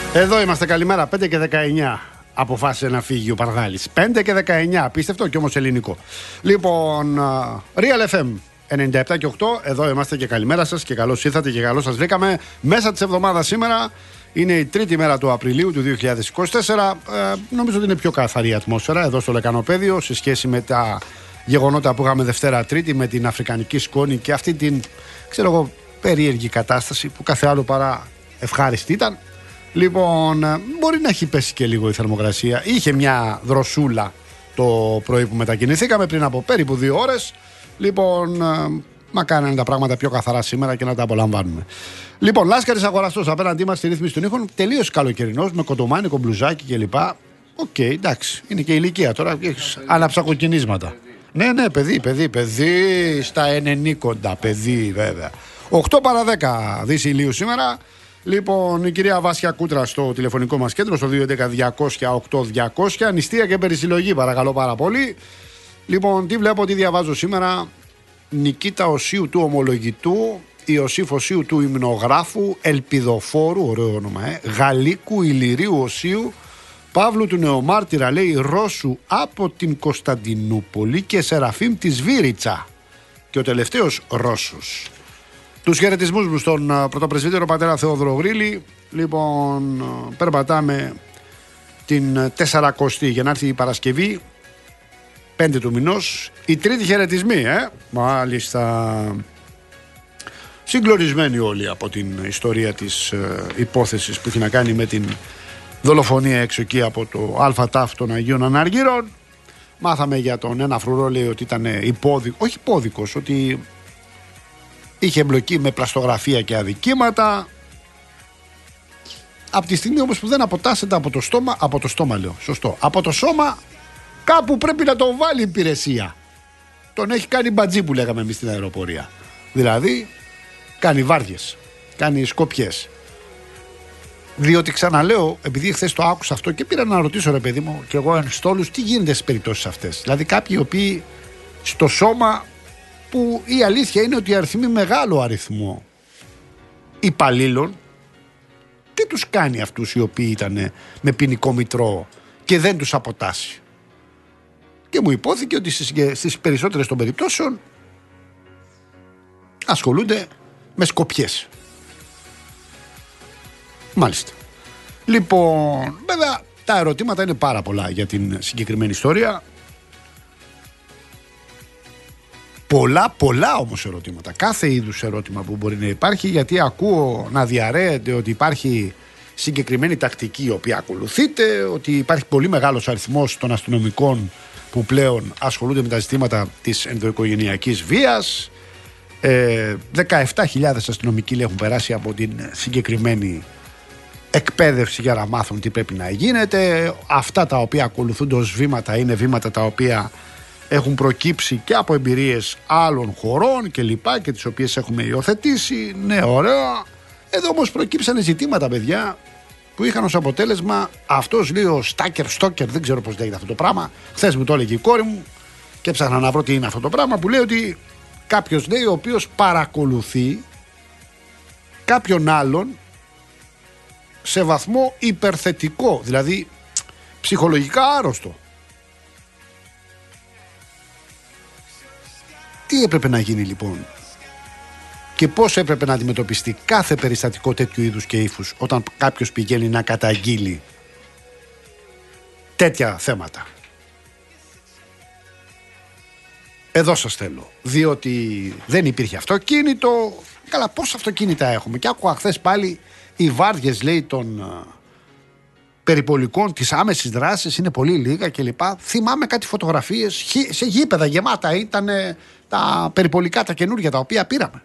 Εδώ είμαστε, καλημέρα. 5 και 19 αποφάσισε να φύγει ο Παρδάλης. 5 και 19, απίστευτο και όμως ελληνικό. Λοιπόν, Real FM 97 και 8, εδώ είμαστε και καλημέρα σας και καλώς ήρθατε και καλώς σας βρήκαμε. Μέσα της εβδομάδας σήμερα είναι η τρίτη μέρα του Απριλίου του 2024. Νομίζω ότι είναι πιο καθαρή ατμόσφαιρα εδώ στο Λεκανοπέδιο σε σχέση με τα γεγονότα που είχαμε Δευτέρα Τρίτη με την αφρικανική σκόνη και αυτή την, ξέρω εγώ, περίεργη κατάσταση που κάθε άλλο παρά ευχάριστη ήταν. Λοιπόν, μπορεί να έχει πέσει και λίγο η θερμοκρασία. Είχε μια δροσούλα το πρωί που μετακινηθήκαμε πριν από περίπου 2 ώρες. Λοιπόν, μακάρι να είναι τα πράγματα πιο καθαρά σήμερα και να τα απολαμβάνουμε. Λοιπόν, Λάσκαρης αγοραστός απέναντί μας στη ρύθμιση των ήχων. Τελείως καλοκαιρινός, με κοντομάνικο μπλουζάκι κλπ. Οκ, εντάξει, είναι και ηλικία τώρα. Έχεις αναψακοκινίσματα. Ναι, παιδί, στα 90, παιδί βέβαια. 8 παρά 10 δύση ηλίου σήμερα. Λοιπόν, η κυρία Βάσια Κούτρα στο τηλεφωνικό μας κέντρο, στο 211-200-8200. Νηστεία και περισυλλογή, παρακαλώ πάρα πολύ. Λοιπόν, τι βλέπω, τι διαβάζω σήμερα. Νικήτα Οσίου του ομολογητού, Ιωσήφ Οσίου του υμνογράφου, Ελπιδοφόρου, ωραίο όνομα, Γαλλίκου Ηλυρίου Οσίου, Παύλου του Νεομάρτυρα, λέει, Ρώσου από την Κωνσταντινούπολη και Σεραφείμ της Βύριτσα. Και ο τελευταίος Ρώσος. Τους χαιρετισμούς μου στον πρωτοπρεσβύτερο πατέρα Θεόδωρο Γρήλη. Λοιπόν, περπατάμε την 40η για να έρθει η Παρασκευή, 5 του μηνός. Οι τρίτοι χαιρετισμοί, μάλιστα. Συγκλονισμένοι όλοι από την ιστορία της υπόθεσης που έχει να κάνει με την δολοφονία έξω εκεί από το ΑΤΑΦ των Αγίων Αναργύρων. Μάθαμε για τον ένα φρουρό, λέει, ότι ήταν όχι υπόδικος, ότι είχε εμπλοκή με πλαστογραφία και αδικήματα. Από τη στιγμή όμως που δεν αποτάσσεται από το σώμα, κάπου πρέπει να τον βάλει υπηρεσία. Τον έχει κάνει μπατζή που λέγαμε εμείς στην αεροπορία. Δηλαδή, κάνει βάρδιες, κάνει σκοπιές. Διότι ξαναλέω, επειδή χθες το άκουσα αυτό και πήρα να ρωτήσω, ρε παιδί μου, και εγώ εν στόλους, τι γίνεται στις περιπτώσεις αυτές. Δηλαδή, κάποιοι οι οποίοι στο σώμα, που η αλήθεια είναι ότι αριθμεί μεγάλο αριθμό υπαλλήλων, τι τους κάνει αυτούς οι οποίοι ήταν με ποινικό μητρό και δεν τους αποτάσσει. Και μου υπόθηκε ότι στις περισσότερες των περιπτώσεων ασχολούνται με σκοπιές. Μάλιστα. Λοιπόν, βέβαια τα ερωτήματα είναι πάρα πολλά για την συγκεκριμένη ιστορία. Πολλά όμως ερωτήματα. Κάθε είδους ερώτημα που μπορεί να υπάρχει, γιατί ακούω να διαρρέεται ότι υπάρχει συγκεκριμένη τακτική η οποία ακολουθείται, ότι υπάρχει πολύ μεγάλος αριθμός των αστυνομικών που πλέον ασχολούνται με τα ζητήματα της ενδοοικογενειακής βίας. 17.000 αστυνομικοί έχουν περάσει από την συγκεκριμένη εκπαίδευση για να μάθουν τι πρέπει να γίνεται. Αυτά τα οποία ακολουθούνται ως βήματα είναι βήματα τα οποία έχουν προκύψει και από εμπειρίες άλλων χωρών και λοιπά, και τις οποίες έχουμε υιοθετήσει. Ναι, ωραία. Εδώ όμως προκύψανε ζητήματα, παιδιά, που είχαν ως αποτέλεσμα αυτός, λέει, ο Στόκερ, δεν ξέρω πώς λέγεται αυτό το πράγμα. Χθες μου το έλεγε η κόρη μου και ψάχνα να βρω τι είναι αυτό το πράγμα, που λέει ότι κάποιος, λέει, ο οποίος παρακολουθεί κάποιον άλλον σε βαθμό υπερθετικό, δηλαδή ψυχολογικά άρρωστο. Τι έπρεπε να γίνει λοιπόν και πώς έπρεπε να αντιμετωπιστεί κάθε περιστατικό τέτοιου είδους και ύφους όταν κάποιος πηγαίνει να καταγγείλει τέτοια θέματα? Εδώ σας θέλω, διότι δεν υπήρχε αυτοκίνητο. Καλά, πόσα αυτοκίνητα έχουμε? Και άκουγα χθες πάλι οι βάρδιες, λέει, των περιπολικών της άμεσης δράσης είναι πολύ λίγα κλπ. Θυμάμαι κάτι φωτογραφίες σε γήπεδα γεμάτα ήταν τα περιπολικά τα καινούργια τα οποία πήραμε.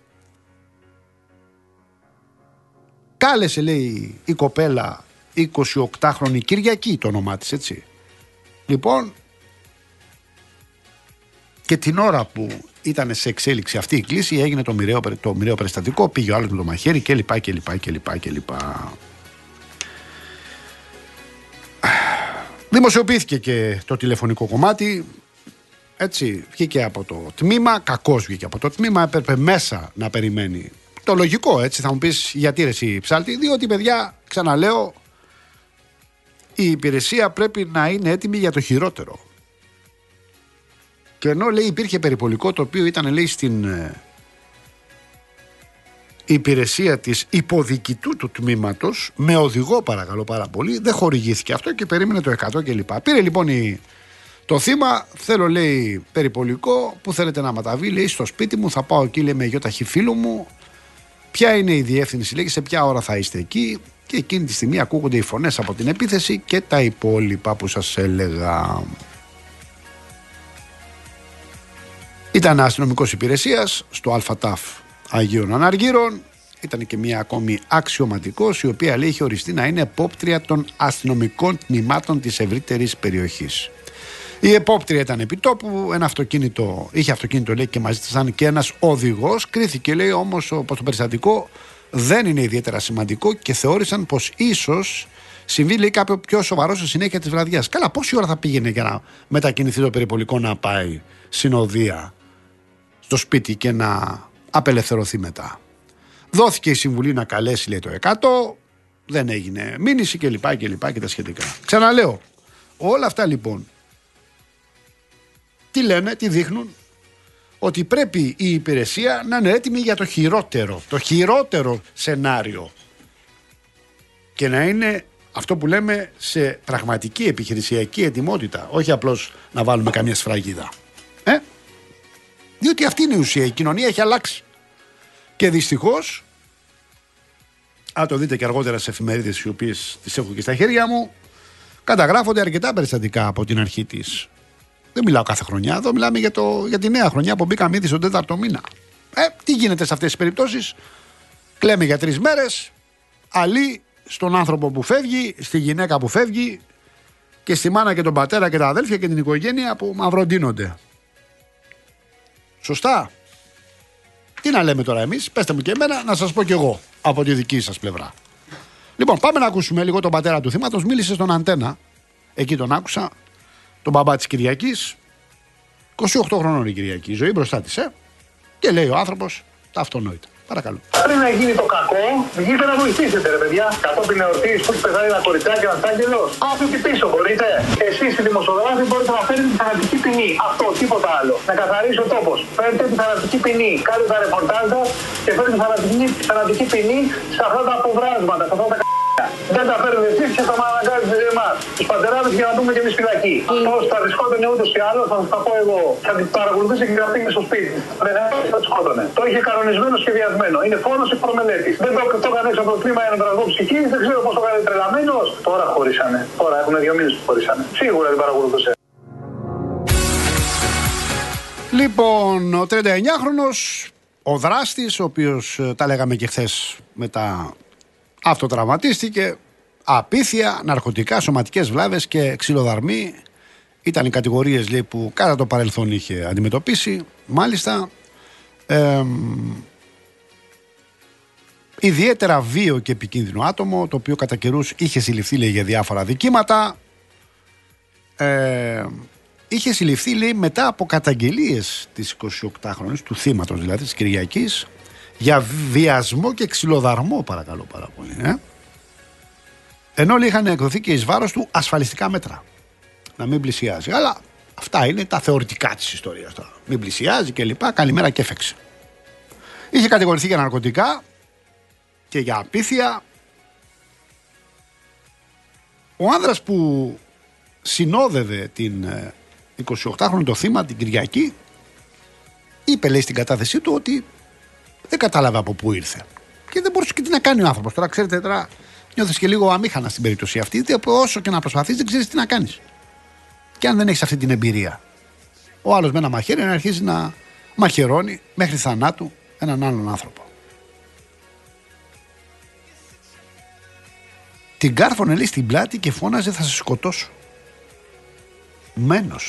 Κάλεσε, λέει, η κοπέλα 28χρονη Κυριακή, το όνομά της, έτσι. Λοιπόν, και την ώρα που ήταν σε εξέλιξη αυτή η κλίση έγινε το μοιραίο περιστατικό, πήγε ο άλλος με το μαχαίρι κλπ. Δημοσιοποιήθηκε και το τηλεφωνικό κομμάτι, έτσι, βγήκε από το τμήμα, κακώς βγήκε από το τμήμα, έπρεπε μέσα να περιμένει Το λογικό, έτσι θα μου πεις γιατί ρε εσύ ψάλτη. Διότι παιδιά, ξαναλέω, η υπηρεσία πρέπει να είναι έτοιμη για το χειρότερο. Και ενώ λέει υπήρχε περιπολικό το οποίο ήταν λέει στην υπηρεσία της υποδιοικητού του τμήματος, με οδηγό παρακαλώ πάρα πολύ, δεν χορηγήθηκε αυτό και περίμενε το 100 κλπ. Πήρε λοιπόν το θύμα, θέλω λέει περιπολικό, που θέλετε να μεταβεί, λέει στο σπίτι μου, θα πάω εκεί λέει με γιοταχή φίλου μου, ποια είναι η διεύθυνση, λέει σε ποια ώρα θα είστε εκεί, και εκείνη τη στιγμή ακούγονται οι φωνές από την επίθεση και τα υπόλοιπα που σας έλεγα. Ήταν αστυνομικός υπηρεσίας στο ΑΤΑΦ Αγίων Αναργύρων. Ήταν και μια ακόμη αξιωματικός, η οποία λέει είχε οριστεί να είναι επόπτρια των αστυνομικών τμήματων της ευρύτερης περιοχής. Η επόπτρια ήταν επί τόπου, είχε αυτοκίνητο λέει και μαζί της ήταν και ένας οδηγός. Κρίθηκε λέει όμως πως το περιστατικό δεν είναι ιδιαίτερα σημαντικό και θεώρησαν πως ίσως συμβεί λέει κάποιο πιο σοβαρό στη συνέχεια της βραδιάς. Καλά, πόση ώρα θα πήγαινε για να μετακινηθεί το περιπολικό να πάει συνοδεία στο σπίτι και να απελευθερωθεί μετά. Δόθηκε η συμβουλή να καλέσει λέει το 100, δεν έγινε μήνυση κλπ και τα σχετικά. Ξαναλέω, όλα αυτά λοιπόν τι λένε, τι δείχνουν? Ότι πρέπει η υπηρεσία να είναι έτοιμη για το χειρότερο σενάριο και να είναι αυτό που λέμε σε πραγματική επιχειρησιακή ετοιμότητα, όχι απλώς να βάλουμε καμία σφραγίδα. Διότι αυτή είναι η ουσία, η κοινωνία έχει αλλάξει και δυστυχώς, το δείτε και αργότερα σε εφημερίδες οι οποίες τις έχω και στα χέρια μου, καταγράφονται αρκετά περιστατικά από την αρχή της. Δεν μιλάω κάθε χρονιά, εδώ μιλάμε για τη νέα χρονιά που μπήκαμε ήδη στον 4ο μήνα. Τι γίνεται σε αυτές τις περιπτώσεις? Κλαίμε για 3 μέρες, αλλή στον άνθρωπο που φεύγει, στη γυναίκα που φεύγει και στη μάνα και τον πατέρα και τα αδέλφια και την οικογένεια που μαυροντίνονται. Σωστά? Τι να λέμε τώρα εμείς, πέστε μου και εμένα να σας πω κι εγώ από τη δική σας πλευρά. Λοιπόν, πάμε να ακούσουμε λίγο τον πατέρα του θύματος. Μίλησε στον Αντένα, εκεί τον άκουσα, τον μπαμπά της Κυριακής. 28 χρονών η Κυριακή, η ζωή μπροστά της, και λέει ο άνθρωπος τα αυτονόητα. Παρακαλώ. Πριν να γίνει το κακό, βγείτε να βοηθήσετε, ρε παιδιά. Κατόπιν εορτής που έχει πεθάνει ένα κοριτσάκι, ένα άγγελος. Άφη εκεί πίσω, μπορείτε. Εσείς οι δημοσιογράφοι μπορείτε να φέρετε τη θανατική ποινή. Αυτό, τίποτα άλλο. Να καθαρίσει ο τόπος. Φέρετε τη θανατική ποινή. Κάντε τα ρεπορτάζ και φέρετε τη θανατική ποινή σε αυτά τα αποβράσματα, σε αυτά τα δεν τα παίρνετε εσείς και θα με αναγκάζετε εμάς. Τους πατεράδες για να δούμε και εμείς φυλακή. Αυτός θα ρισκότανε ούτως ή άλλως, θα σας τα πω εγώ. Θα την παρακολουθήσει και θα πήγε στο σπίτι. Θα τη σκότωνε. Το είχε κανονισμένο, σχεδιασμένο. Είναι φόνος εκ προμελέτης. Δεν το έκανε έξω από το κλίμα ένα τραγό ψυχής, δεν ξέρω πώς το έκανε τρελαμένος. Τώρα χωρίσανε. Τώρα έχουν 2 μήνες που χωρίσανε. Σίγουρα την παρακολουθούσε. Λοιπόν, ο 39χρονος, ο δράστης, ο οποίος τα λέγαμε και χθες μετά. Αυτοτραυματίστηκε, απίθεια, ναρκωτικά, σωματικές βλάβες και ξυλοδαρμή. Ήταν οι κατηγορίες λέει, που κατά το παρελθόν είχε αντιμετωπίσει. Μάλιστα, ιδιαίτερα βίαιο και επικίνδυνο άτομο, το οποίο κατά καιρούς είχε συλληφθεί λέει, για διάφορα δικήματα. Είχε συλληφθεί λέει, μετά από καταγγελίες της 28χρονης, του θύματος δηλαδή της Κυριακής, για βιασμό και ξυλοδαρμό, παρακαλώ πάρα πολύ. Ενώ είχαν εκδοθεί και εις βάρος του ασφαλιστικά μέτρα. Να μην πλησιάζει. Αλλά αυτά είναι τα θεωρητικά της ιστορίας τώρα. Μην πλησιάζει και λοιπά. Καλημέρα και έφεξε. Είχε κατηγορηθεί για ναρκωτικά και για απίθεια. Ο άνδρας που συνόδευε την 28χρονη το θύμα την Κυριακή είπε λέει στην κατάθεσή του ότι δεν κατάλαβε από πού ήρθε. Και δεν μπορούσε και τι να κάνει ο άνθρωπος. Τώρα ξέρετε, τώρα νιώθεις και λίγο αμήχανα στην περίπτωση αυτή. Γιατί όσο και να προσπαθείς, δεν ξέρεις τι να κάνεις. Και αν δεν έχεις αυτή την εμπειρία, ο άλλος με ένα μαχαίρι να αρχίζει να μαχαιρώνει μέχρι θανάτου έναν άλλον άνθρωπο. Την κάρφωνε λέει στην πλάτη και φώναζε θα σε σκοτώσω. Μένος,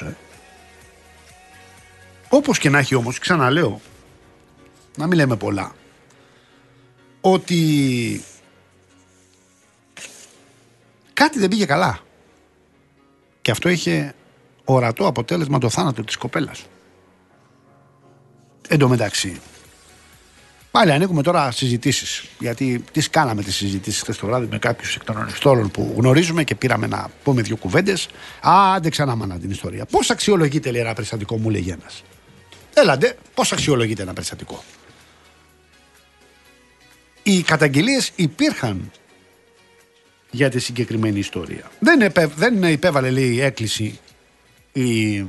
Όπως και να έχει όμως, ξαναλέω, να μην λέμε πολλά, ότι κάτι δεν πήγε καλά. Και αυτό είχε ορατό αποτέλεσμα το θάνατο της κοπέλας. Εν τω μεταξύ, Πάλι ανοίγουμε τώρα συζητήσεις. Γιατί τις κάναμε τις συζητήσεις χθες το βράδυ με κάποιους εκ των ανοιχτών που γνωρίζουμε και πήραμε να πούμε 2 κουβέντες. Άντε ξανά μάνα την ιστορία. Πώς αξιολογείται, λέει, ένα περιστατικό, μου λέγει ένας. Έλαντε, πώς αξιολογείται ένα περιστατικό. Οι καταγγελίες υπήρχαν για τη συγκεκριμένη ιστορία. Δεν υπέβαλε, λέει, έκκληση η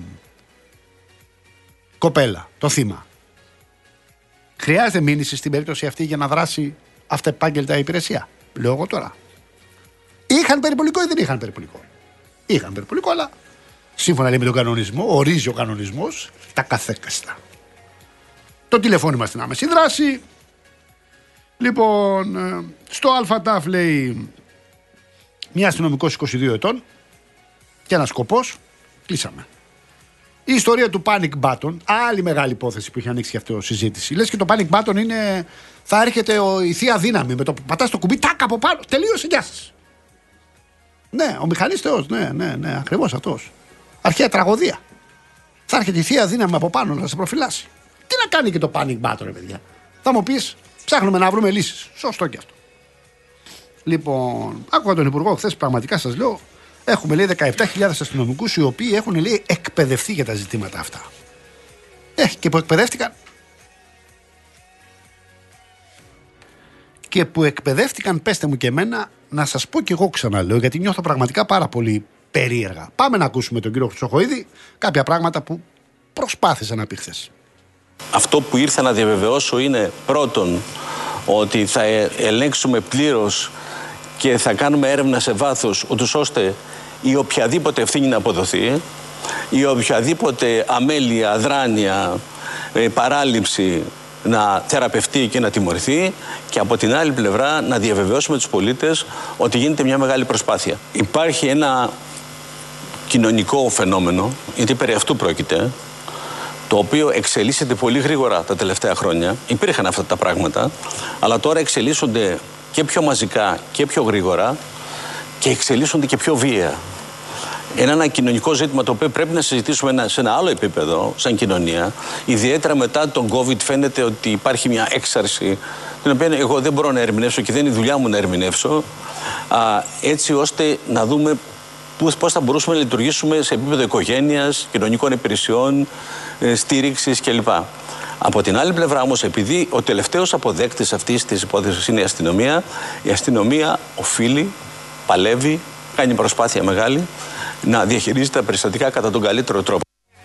κοπέλα, το θύμα. Χρειάζεται μήνυση στην περίπτωση αυτή για να δράσει αυτεπάγγελτα η υπηρεσία. Λέω εγώ τώρα. Είχαν περιπολικό ή δεν είχαν περιπολικό? Είχαν περιπολικό, αλλά σύμφωνα, λέει, με τον κανονισμό, ορίζει ο κανονισμός τα καθέκαστα. Το τηλεφώνημα στην άμεση δράση. Λοιπόν, στο ΑΤΑΦ, λέει, μια αστυνομικός 22 ετών και ένας σκοπός. Κλείσαμε. Η ιστορία του panic button, άλλη μεγάλη υπόθεση που είχε ανοίξει και αυτό συζήτηση. Λες και το panic button είναι, θα έρχεται η θεία δύναμη με το που πατάς το κουμπί, τάκ από πάνω, τελείωσε, γεια σας. Ναι, ο μηχανής θεός, ναι, ακριβώς αυτός. Αρχαία τραγωδία. Θα έρχεται η θεία δύναμη από πάνω να σε προφυλάσει. Τι να κάνει και το panic button, ρε παιδιά? Θα μου πεις, ψάχνουμε να βρούμε λύσεις. Σωστό και αυτό. Λοιπόν, άκουγα τον Υπουργό χθες, πραγματικά σας λέω, έχουμε, λέει, 17.000 αστυνομικούς οι οποίοι έχουν, λέει, εκπαιδευτεί για τα ζητήματα αυτά. Και που εκπαιδεύτηκαν. Και που εκπαιδεύτηκαν, πέστε μου και εμένα, να σας πω κι εγώ, ξαναλέω, γιατί νιώθω πραγματικά πάρα πολύ περίεργα. Πάμε να ακούσουμε τον κύριο Χρυσοχοΐδη κάποια πράγματα που προσπάθησε να πει χθες. Αυτό που ήρθα να διαβεβαιώσω είναι, πρώτον, ότι θα ελέγξουμε πλήρως και θα κάνουμε έρευνα σε βάθος, ούτως ώστε η οποιαδήποτε ευθύνη να αποδοθεί, η οποιαδήποτε αμέλεια, αδράνεια, παράληψη να θεραπευτεί και να τιμωρηθεί, και από την άλλη πλευρά να διαβεβαιώσουμε τους πολίτες ότι γίνεται μια μεγάλη προσπάθεια. Υπάρχει ένα κοινωνικό φαινόμενο, γιατί περί αυτού πρόκειται, το οποίο εξελίσσεται πολύ γρήγορα τα τελευταία χρόνια. Υπήρχαν αυτά τα πράγματα, αλλά τώρα εξελίσσονται και πιο μαζικά και πιο γρήγορα και εξελίσσονται και πιο βία. Είναι ένα κοινωνικό ζήτημα το οποίο πρέπει να συζητήσουμε σε ένα άλλο επίπεδο, σαν κοινωνία. Ιδιαίτερα μετά τον COVID φαίνεται ότι υπάρχει μια έξαρση, την οποία εγώ δεν μπορώ να ερμηνεύσω και δεν είναι η δουλειά μου να ερμηνεύσω, έτσι ώστε να δούμε πώς θα μπορούσαμε να λειτουργήσουμε σε επίπεδο οικογένειας, κοινωνικών υπηρεσιών, στήριξης κλπ. Από την άλλη πλευρά όμως, επειδή ο τελευταίος αποδέκτης αυτής της υπόθεσης είναι η αστυνομία οφείλει, παλεύει, κάνει προσπάθεια μεγάλη να διαχειρίζεται τα περιστατικά κατά τον καλύτερο τρόπο.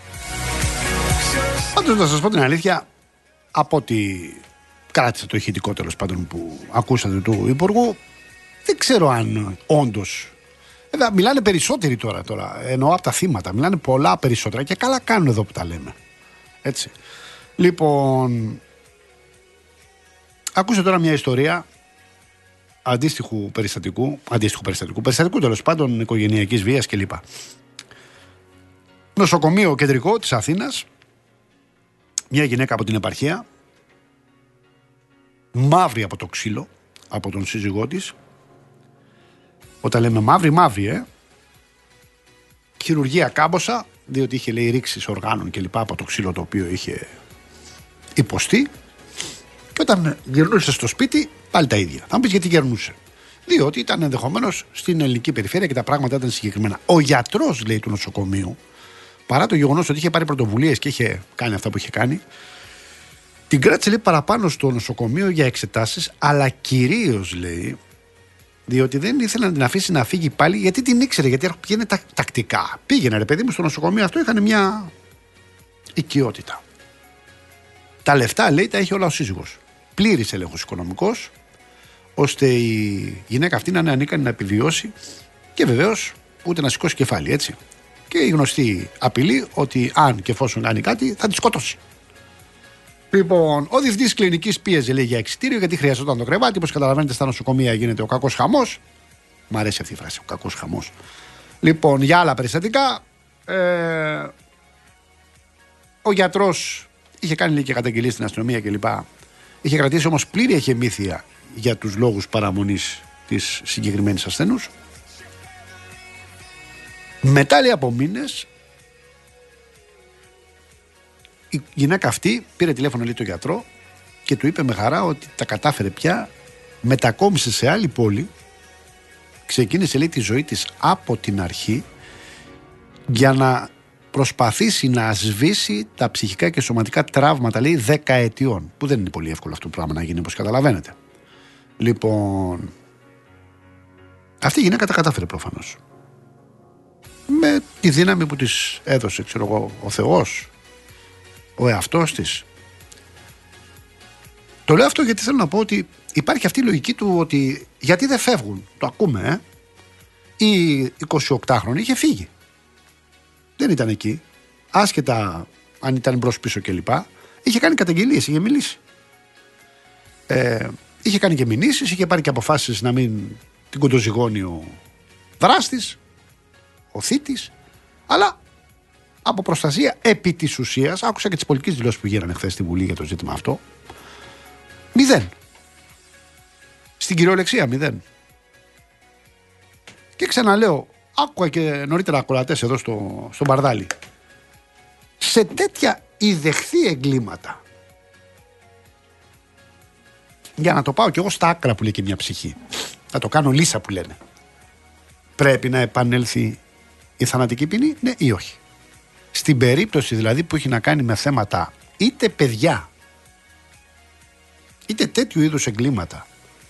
Πάντως, να σας πω την αλήθεια, από ό,τι κράτησε το ηχητικό, τέλος πάντων, που ακούσατε του Υπουργού, δεν ξέρω αν όντως. Βέβαια, μιλάνε περισσότεροι τώρα, εννοώ από τα θύματα. Μιλάνε πολλά περισσότερα και καλά κάνουν εδώ που τα λέμε. Έτσι. Λοιπόν, ακούσε τώρα μια ιστορία αντίστοιχου περιστατικού, τέλος πάντων, οικογενειακής βίας κλπ. Νοσοκομείο κεντρικό της Αθήνας, μια γυναίκα από την επαρχία, μαύρη από το ξύλο, από τον σύζυγό της. Όταν λέμε μαύρη, χειρουργία κάμποσα, διότι είχε, λέει, ρήξεις οργάνων και λοιπά από το ξύλο το οποίο είχε υποστεί, και όταν γυρνούσε στο σπίτι πάλι τα ίδια. Θα μου πεις γιατί γυρνούσε? Διότι ήταν ενδεχομένως στην ελληνική περιφέρεια και τα πράγματα ήταν συγκεκριμένα. Ο γιατρός, λέει, του νοσοκομείου, παρά το γεγονός ότι είχε πάρει πρωτοβουλίες και είχε κάνει αυτά που είχε κάνει, την κράτησε, λέει, παραπάνω στο νοσοκομείο για εξετάσεις, αλλά κυρίως, λέει, διότι δεν ήθελε να την αφήσει να φύγει πάλι, γιατί την ήξερε, γιατί πήγαινε τακτικά. Πήγαινε, ρε παιδί μου, στο νοσοκομείο αυτό, είχαν μια οικειότητα. Τα λεφτά, λέει, τα είχε όλα ο σύζυγος. Πλήρης έλεγχος οικονομικός, ώστε η γυναίκα αυτή να είναι ανίκανη να επιβιώσει και βεβαίως ούτε να σηκώσει κεφάλι, έτσι. Και η γνωστή απειλή ότι αν και εφόσον κάνει κάτι θα τη σκοτώσει. Λοιπόν, ο διευθυντής κλινικής πίεζε, λέει, για εξιτήριο, γιατί χρειαζόταν το κρεβάτι. Όπως καταλαβαίνετε, στα νοσοκομεία γίνεται ο κακός χαμός. Μ' αρέσει αυτή η φράση, ο κακός χαμός. Λοιπόν, για άλλα περιστατικά, ο γιατρός είχε κάνει, λέει, και καταγγελίες στην αστυνομία κλπ. Είχε κρατήσει όμως πλήρη εχεμήθεια για τους λόγους παραμονής της συγκεκριμένης ασθενούς. Μετά, λέει, από μήνες, η γυναίκα αυτή πήρε τηλέφωνο, λέει, τον γιατρό και του είπε με χαρά ότι τα κατάφερε πια, μετακόμισε σε άλλη πόλη, ξεκίνησε λέει τη ζωή της από την αρχή για να προσπαθήσει να σβήσει τα ψυχικά και σωματικά τραύματα, λέει, 10 ετιών, που δεν είναι πολύ εύκολο αυτό το πράγμα να γίνει, όπως καταλαβαίνετε. Λοιπόν, αυτή η γυναίκα τα κατάφερε προφανώς, με τη δύναμη που της έδωσε, ξέρω εγώ, ο Θεός, ο εαυτός της. Το λέω αυτό γιατί θέλω να πω ότι υπάρχει αυτή η λογική του ότι γιατί δεν φεύγουν, το ακούμε, η 28χρονη είχε φύγει, δεν ήταν εκεί, άσχετα αν ήταν μπρος πίσω κλπ. Είχε κάνει καταγγελίες, είχε μιλήσει, είχε κάνει και μηνύσεις, είχε πάρει και αποφάσεις να μην την κοντοζυγώνει ο δράστης, ο θήτης, αλλά από προστασία επί της ουσίας, άκουσα και τις πολιτικές δηλώσεις που γίνανε χθες στη Βουλή για το ζήτημα αυτό, 0. Στην κυριολεξία 0. Και ξαναλέω, άκουγα και νωρίτερα ακροατές εδώ στο Μπαρδάλι, σε τέτοια ιδεχθή εγκλήματα, για να το πάω κι εγώ στα άκρα που λέει και μια ψυχή, θα το κάνω λύσα που λένε, πρέπει να επανέλθει η θανατική ποινή, ναι ή όχι? Στην περίπτωση δηλαδή που έχει να κάνει με θέματα είτε παιδιά είτε τέτοιου είδους εγκλήματα.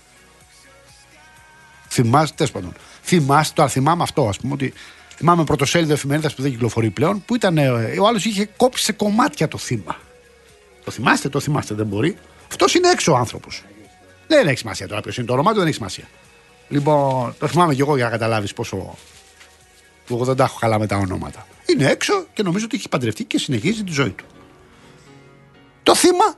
Θυμάστε, τώρα θυμάμαι αυτό, ας πούμε, ότι θυμάμαι πρωτοσέλιδο εφημερίδας που δεν κυκλοφορεί πλέον, που ήταν ο άλλος είχε κόψει σε κομμάτια το θύμα. Το θυμάστε, δεν μπορεί. Αυτός είναι έξω ο άνθρωπος. Δεν έχει σημασία τώρα ποιος είναι το όνομα του, δεν έχει σημασία. Λοιπόν, το θυμάμαι κι εγώ για να καταλάβεις πόσο. Που εγώ δεν τα έχω καλά με τα ονόματα. Είναι έξω και νομίζω ότι έχει παντρευτεί και συνεχίζει τη ζωή του. Το θύμα.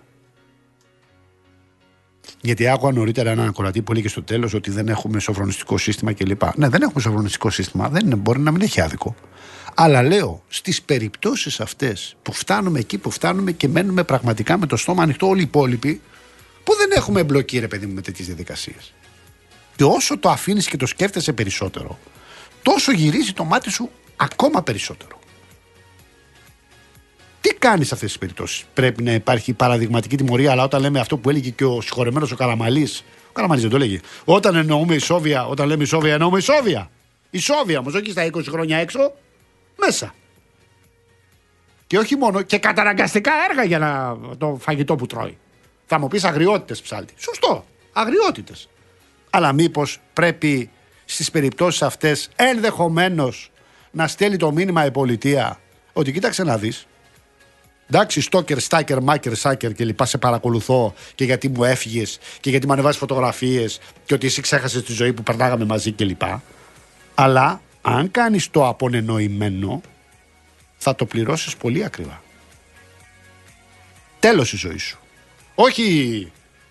Γιατί άκουγα νωρίτερα έναν ακροατή που έλεγε στο τέλος ότι δεν έχουμε σοφρονιστικό σύστημα κλπ. Ναι, δεν έχουμε σοφρονιστικό σύστημα, μπορεί να μην έχει άδικο. Αλλά λέω, στις περιπτώσεις αυτές που φτάνουμε εκεί που φτάνουμε και μένουμε πραγματικά με το στόμα ανοιχτό όλοι οι υπόλοιποι, που δεν έχουμε εμπλοκή, ρε παιδί μου, με τέτοιες διαδικασίες. Και όσο το αφήνεις και το σκέφτεσαι περισσότερο, τόσο γυρίζει το μάτι σου ακόμα περισσότερο. Τι κάνεις σε αυτές τις περιπτώσεις? Πρέπει να υπάρχει παραδειγματική τιμωρία, αλλά όταν λέμε αυτό που έλεγε και ο συγχωρεμένος ο Καραμαλής δεν το λέγει. Όταν εννοούμε ισόβια, όταν λέμε ισόβια, εννοούμε ισόβια. Ισόβια όμως, όχι στα 20 χρόνια έξω, μέσα. Και όχι μόνο, και καταναγκαστικά έργα για το φαγητό που τρώει. Θα μου πεις αγριότητες, ψάλτη. Σωστό, αγριότητες. Αλλά μήπως πρέπει στις περιπτώσεις αυτές ενδεχομένως να στέλνει το μήνυμα η πολιτεία ότι κοίταξε να δεις. Εντάξει, στόκερ, στάκερ, μάκερ, σάκερ και λοιπά, σε παρακολουθώ και γιατί μου έφυγες και γιατί μου ανεβάζεις φωτογραφίες και ότι εσύ ξέχασες τη ζωή που περνάγαμε μαζί και λοιπά. Αλλά αν κάνεις το απονενοημένο, θα το πληρώσεις πολύ ακριβά. Τέλος η ζωή σου. Όχι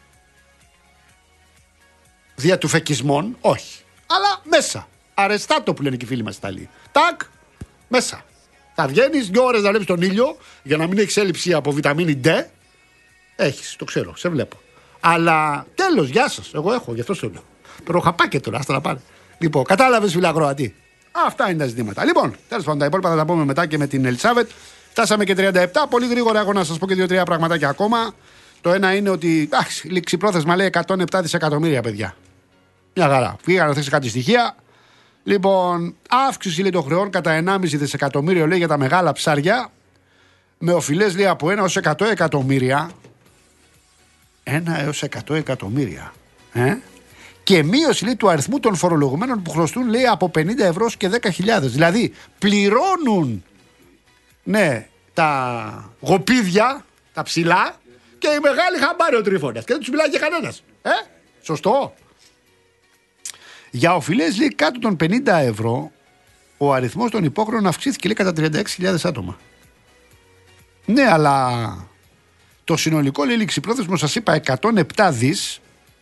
δια του φεκισμών, όχι. Αλλά μέσα. Αρεστάτο που λένε και οι φίλοι μας Ιταλοί. Τάκ, μέσα. Θα βγαίνεις 2 ώρες να βλέπεις τον ήλιο για να μην έχεις έλλειψη από βιταμίνη D. Έχεις, το ξέρω, σε βλέπω. Αλλά τέλος, γεια σας. Εγώ έχω, γι' αυτό το λέω. Προχαπάκε τώρα, άστα να πάρε. Λοιπόν, κατάλαβες, φίλε ακροατή. Αυτά είναι τα ζητήματα. Λοιπόν, τέλος πάντων, τα υπόλοιπα θα τα πούμε μετά και με την Ελισάβετ. Φτάσαμε και 37. Πολύ γρήγορα έχω να σας πω και 2-3 πραγματάκια ακόμα. Το ένα είναι ότι, εντάξει, ληξιπρόθεσμα λέει 107 δισεκατομμύρια, παιδιά. Μια χαρά. Φύγανε αυτές κάτι στοιχεία. Λοιπόν, αύξηση λέει των χρεών κατά 1,5 δισεκατομμύριο λέει για τα μεγάλα ψάρια. Με οφειλές λέει από 1 έως 100 εκατομμύρια. 1 έως 100 εκατομμύρια. Και μείωση λέει του αριθμού των φορολογουμένων που χρωστούν λέει από 50 ευρώ και 10.000. Δηλαδή πληρώνουν, ναι, τα γοπίδια, τα ψηλά, και η μεγάλη χαμπάρι ο Τρίφωνας. Και δεν τους μιλάει και κανένας. Σωστό. Για οφειλές λέει κάτω των 50 ευρώ ο αριθμός των υπόχρεων αυξήθηκε λέει κατά 36.000 άτομα. Ναι, αλλά το συνολικό λέει ληξιπρόθεσμο, σας είπα, 107 δις.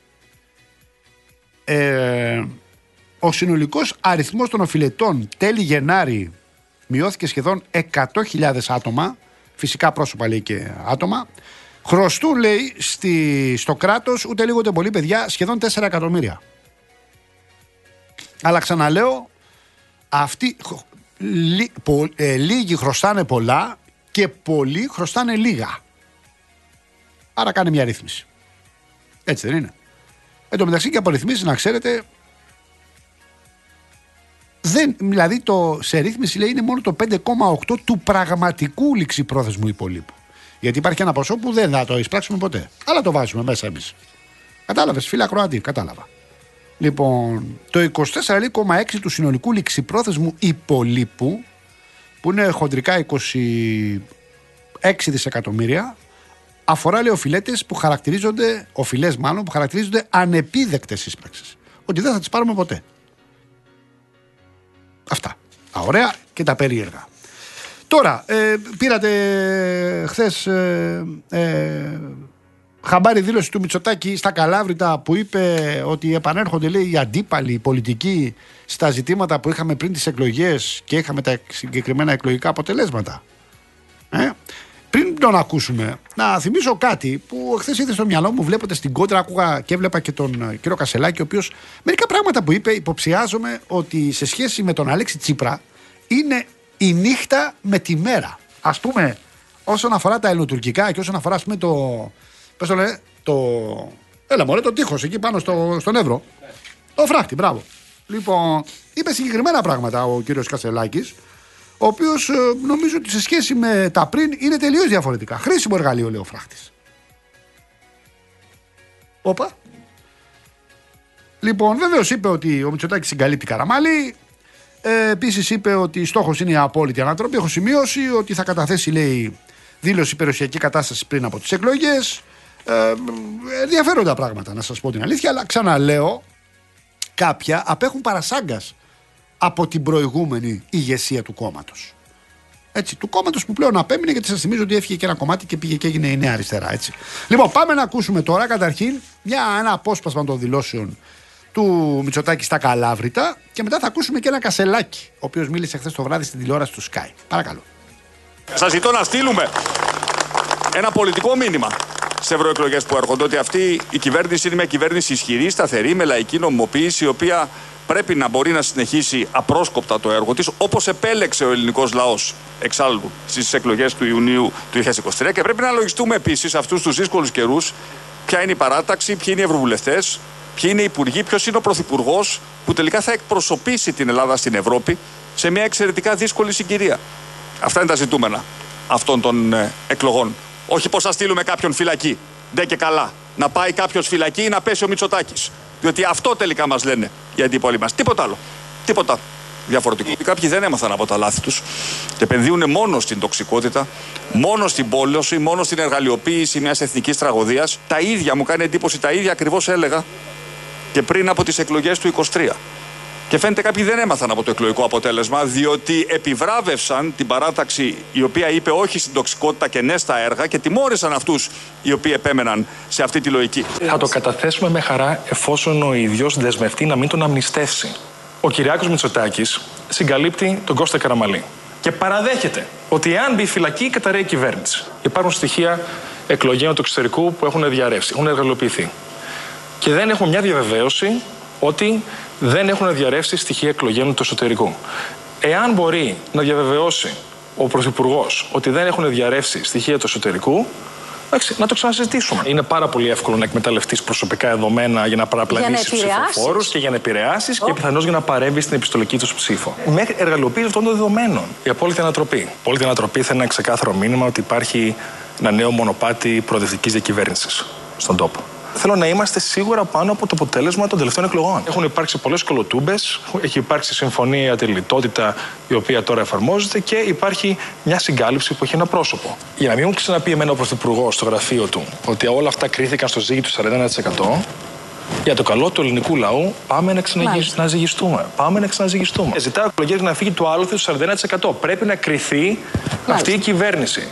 Ο συνολικός αριθμός των οφειλετών τέλη Γενάρη μειώθηκε σχεδόν 100.000 άτομα. Φυσικά πρόσωπα λέει και άτομα. Χρωστούν λέει στο κράτος ούτε λίγο ούτε πολύ, παιδιά, σχεδόν 4 εκατομμύρια. Αλλά ξαναλέω, αυτοί λίγοι χρωστάνε πολλά και πολλοί χρωστάνε λίγα. Άρα κάνει μια ρύθμιση. Έτσι δεν είναι? Εν τω μεταξύ και από ρυθμίσεις, να ξέρετε, δηλαδή σε ρύθμιση λέει είναι μόνο το 5,8 του πραγματικού ληξιπρόθεσμου υπολείπου. Γιατί υπάρχει ένα ποσό που δεν θα το εισπράξουμε ποτέ. Αλλά το βάζουμε μέσα εμείς. Κατάλαβες, φίλε ακροατή, κατάλαβα. Λοιπόν, το 24,6 του συνολικού ληξιπρόθεσμου υπολείπου, που είναι χοντρικά 26 δισεκατομμύρια, αφορά, λέει, οφειλές που χαρακτηρίζονται ανεπίδεκτες εισπράξεις. Ότι δεν θα τις πάρουμε ποτέ. Αυτά. Τα ωραία και τα περίεργα. Τώρα, πήρατε χθες χαμπάρι δήλωση του Μητσοτάκη στα Καλάβρητα, που είπε ότι επανέρχονται, λέει, οι αντίπαλοι, οι πολιτικοί, στα ζητήματα που είχαμε πριν τις εκλογές και είχαμε τα συγκεκριμένα εκλογικά αποτελέσματα. Πριν τον ακούσουμε, να θυμίσω κάτι που χθες είδε στο μυαλό μου. Βλέπετε στην κόντρα, άκουγα και έβλεπα και τον κύριο Κασελάκη, ο οποίος μερικά πράγματα που είπε, υποψιάζομαι ότι σε σχέση με τον Αλέξη Τσίπρα είναι η νύχτα με τη μέρα. Ας πούμε, όσον αφορά τα ελληνοτουρκικά και όσον αφορά, ας πούμε, πες το λένε, έλα μωρέ, το τείχος εκεί πάνω στον Εύρο. Το φράχτη, μπράβο. Λοιπόν, είπε συγκεκριμένα πράγματα ο κύριος Κασελάκης, ο οποίος νομίζω ότι σε σχέση με τα πριν είναι τελείως διαφορετικά. Χρήσιμο εργαλείο, λέει ο φράχτης. Όπα. Λοιπόν, βεβαίως είπε ότι ο Μητσοτάκης συγκαλύπτει Καραμαλή. Επίσης είπε ότι στόχος είναι η απόλυτη ανατροπή. Έχω σημειώσει ότι θα καταθέσει, λέει, δήλωση περιουσιακή κατάσταση πριν από τις εκλογές. Ενδιαφέροντα πράγματα, να σας πω την αλήθεια, αλλά ξαναλέω, κάποια απέχουν παρασάγκας από την προηγούμενη ηγεσία του κόμματος. Έτσι, του κόμματος που πλέον απέμεινε, γιατί σας θυμίζω ότι έφυγε και ένα κομμάτι και πήγε και έγινε η Νέα Αριστερά. Έτσι. Λοιπόν, πάμε να ακούσουμε τώρα καταρχήν ένα απόσπασμα των δηλώσεων του Μητσοτάκη στα Καλάβρητα και μετά θα ακούσουμε και ένα Κασελάκη, ο οποίος μίλησε χθες το βράδυ στην τηλεόραση του Sky. Παρακαλώ. Σας ζητώ να στείλουμε ένα πολιτικό μήνυμα σε ευρωεκλογές που έρχονται, ότι αυτή η κυβέρνηση είναι μια κυβέρνηση ισχυρή, σταθερή, με λαϊκή νομιμοποίηση, η οποία πρέπει να μπορεί να συνεχίσει απρόσκοπτα το έργο της, όπως επέλεξε ο ελληνικός λαός εξάλλου στις εκλογές του Ιουνίου του 2023. Και πρέπει να λογιστούμε επίσης αυτούς τους δύσκολους καιρούς, ποια είναι η παράταξη, ποιοι είναι οι ευρωβουλευτές, ποιοι είναι οι υπουργοί, ποιος είναι ο πρωθυπουργός που τελικά θα εκπροσωπήσει την Ελλάδα στην Ευρώπη σε μια εξαιρετικά δύσκολη συγκυρία. Αυτά είναι τα ζητούμενα αυτών των εκλογών. Όχι πως θα στείλουμε κάποιον φυλακή. Ντε και καλά. Να πάει κάποιος φυλακή ή να πέσει ο Μητσοτάκης. Διότι αυτό τελικά μας λένε οι αντίπολοι μας. Τίποτα άλλο. Τίποτα διαφορετικό. Κάποιοι δεν έμαθαν από τα λάθη τους και επενδύουν μόνο στην τοξικότητα, μόνο στην πόλωση, μόνο στην εργαλειοποίηση μιας εθνικής τραγωδίας. Τα ίδια μου κάνει εντύπωση, τα ίδια ακριβώς έλεγα και πριν από τις εκλογές του 2023. Και φαίνεται κάποιοι δεν έμαθαν από το εκλογικό αποτέλεσμα, διότι επιβράβευσαν την παράταξη η οποία είπε όχι στην τοξικότητα και ναι στα έργα και τιμώρησαν αυτούς οι οποίοι επέμεναν σε αυτή τη λογική. Θα το καταθέσουμε με χαρά εφόσον ο ίδιος δεσμευτεί να μην τον αμνηστεύσει. Ο Κυριάκος Μητσοτάκης συγκαλύπτει τον Κώστα Καραμαλή και παραδέχεται ότι εάν μπει φυλακή, καταρρέει η κυβέρνηση. Υπάρχουν στοιχεία εκλογέων του εξωτερικού που έχουν διαρρεύσει, έχουν εργαλειοποιηθεί. Και δεν έχουμε μια διαβεβαίωση ότι δεν έχουν διαρρεύσει στοιχεία εκλογέων του εσωτερικού. Εάν μπορεί να διαβεβαιώσει ο Πρωθυπουργός ότι δεν έχουν διαρρεύσει στοιχεία του εσωτερικού, να το ξανασυζητήσουμε. Είναι πάρα πολύ εύκολο να εκμεταλλευτείς προσωπικά δεδομένα για να παραπλανήσεις ψηφοφόρους και για να επηρεάσεις και πιθανώς για να παρέμβεις στην επιστολική τους ψήφο. Μέχρι εργαλειοποίηση αυτών των δεδομένων. Η απόλυτη ανατροπή. Η απόλυτη ανατροπή θα είναι ένα ξεκάθαρο μήνυμα ότι υπάρχει ένα νέο μονοπάτι προοδευτικής διακυβέρνησης στον τόπο. Θέλω να είμαστε σίγουρα πάνω από το αποτέλεσμα των τελευταίων εκλογών. Έχουν υπάρξει πολλές κολοτούμπες, έχει υπάρξει συμφωνία για τη λιτότητα η οποία τώρα εφαρμόζεται και υπάρχει μια συγκάλυψη που έχει ένα πρόσωπο. Για να μην μου ξαναπεί εμένα ο Πρωθυπουργός στο γραφείο του ότι όλα αυτά κρίθηκαν στο ζύγι του 41%, για το καλό του ελληνικού λαού πάμε να ξαναζυγιστούμε. Πάμε να ξαναζυγιστούμε. Ζητάω εκλογές να φύγει το άλοθη του 41%. Πρέπει να κριθεί αυτή η κυβέρνηση.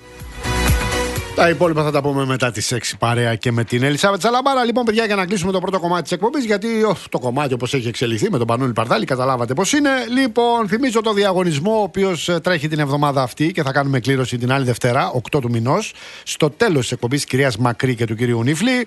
Τα υπόλοιπα θα τα πούμε μετά τις 6 παρέα και με την Ελισάβετ Σαλαμπάρα. Λοιπόν, παιδιά, για να κλείσουμε το πρώτο κομμάτι της εκπομπής, γιατί το κομμάτι όπως έχει εξελιχθεί με τον Πανούλη Παρδάλη, καταλάβατε πώς είναι. Λοιπόν, θυμίζω το διαγωνισμό, ο οποίος τρέχει την εβδομάδα αυτή και θα κάνουμε κλήρωση την άλλη Δευτέρα, 8 του μηνός, στο τέλος της εκπομπής της κυρίας Μακρύ και του κυρίου Νίφλη.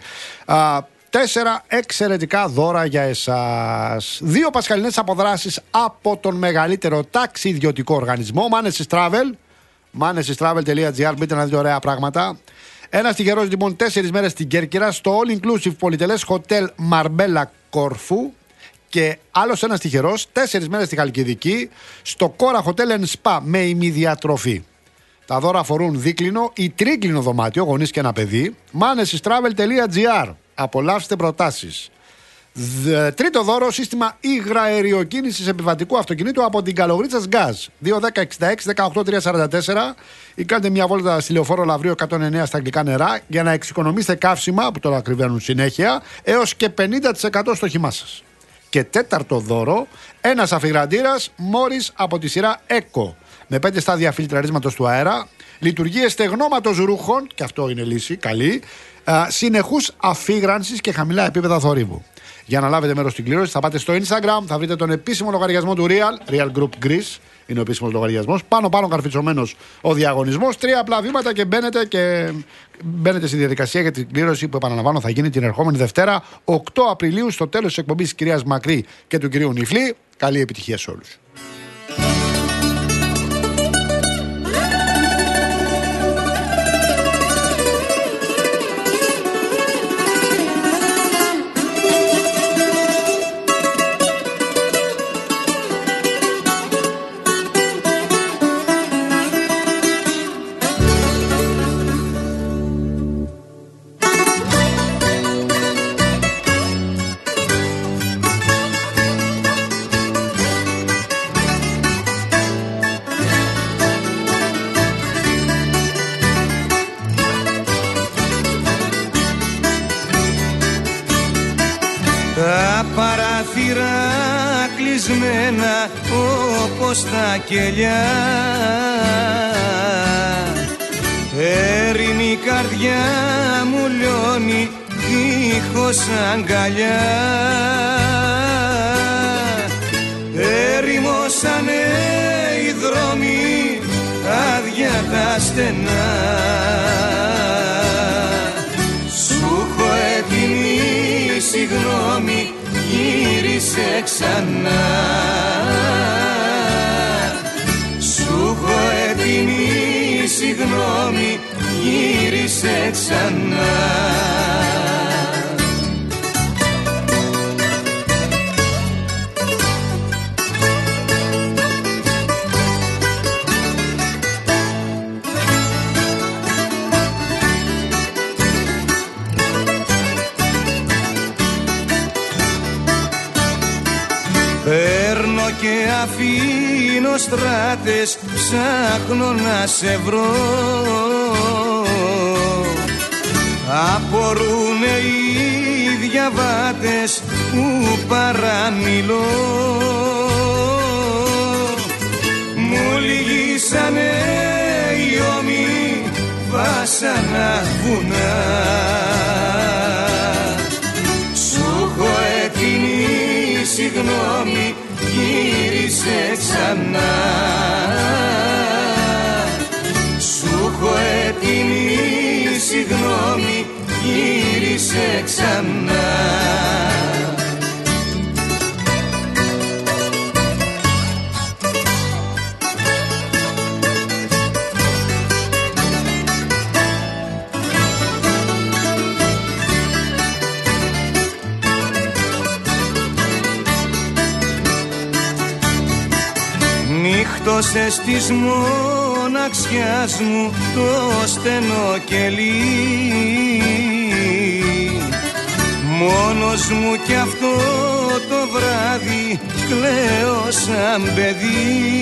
4 εξαιρετικά δώρα για εσάς. 2 πασχαλινές αποδράσεις από τον μεγαλύτερο ταξιδιωτικό οργανισμό, Manesis Travel. Manesis Travel.gr, μπείτε να δείτε ωραία πράγματα. Ένας τυχερός λοιπόν 4 μέρες στην Κέρκυρα στο All Inclusive πολυτελές Hotel Marbella Κορφού. Και άλλος ένας τυχερός 4 μέρες στη Χαλκιδική στο Cora Hotel and Spa με ημιδιατροφή. Τα δώρα αφορούν δίκλινο ή τρίκλινο δωμάτιο, γονείς και ένα παιδί. Manesystravel.gr. Απολαύστε προτάσεις. Τρίτο δώρο, σύστημα υγραεριοκίνησης επιβατικού αυτοκινήτου από την Καλογρίτσας Γκάζ. 2-10-66-18-344 ή κάντε μια βόλτα στη Λεωφόρο Λαυρίου 109 στα Αγγλικά Νερά για να εξοικονομήσετε καύσιμα που τώρα ακριβένουν συνέχεια έως και 50% στο χυμά σας. Και τέταρτο δώρο, ένας αφιγραντήρας Morris από τη σειρά Eco με 5 στάδια φιλτραρίσματος του αέρα, λειτουργίες στεγνώματος ρούχων, και αυτό είναι λύση καλή, συνεχούς αφίγρανσης και χαμηλά επίπεδα θορύβου. Για να λάβετε μέρος στην κλήρωση θα πάτε στο Instagram, θα βρείτε τον επίσημο λογαριασμό του Real Group Greece, είναι ο επίσημος λογαριασμός, πάνω καρφιτσωμένος ο διαγωνισμός, 3 απλά βήματα και μπαίνετε στη διαδικασία για την κλήρωση που επαναλαμβάνω θα γίνει την ερχόμενη Δευτέρα 8 Απριλίου στο τέλος της εκπομπής της κυρίας Μακρύ και του κυρίου Νιφλή. Καλή επιτυχία σε όλους. Όπως τα κελιά έρημη καρδιά μου λιώνει δίχως αγκαλιά. Ερημώσανε οι δρόμοι άδεια τα στενά. Σου έχω έτοιμη συγγνώμη, γύρισε ξανά. Σου έχω έτοιμη συγγνώμη, γύρισε ξανά. Παίρνω και αφήνω στράτες, ψάχνω να σε βρω. Απορρούνε οι διαβάτες που παραμιλώ. Μου λυγίσανε οι ώμοι, βάσανα βουνά. Σου έχω έτοιμη συγγνώμη, γύρισε ξανά. Σου έχω έτοιμη συγγνώμη, γύρισε ξανά. Νύχτωσες της μοναξιάς μου το στενό κελί. Μόνος μου κι αυτό το βράδυ κλαίω σαν παιδί.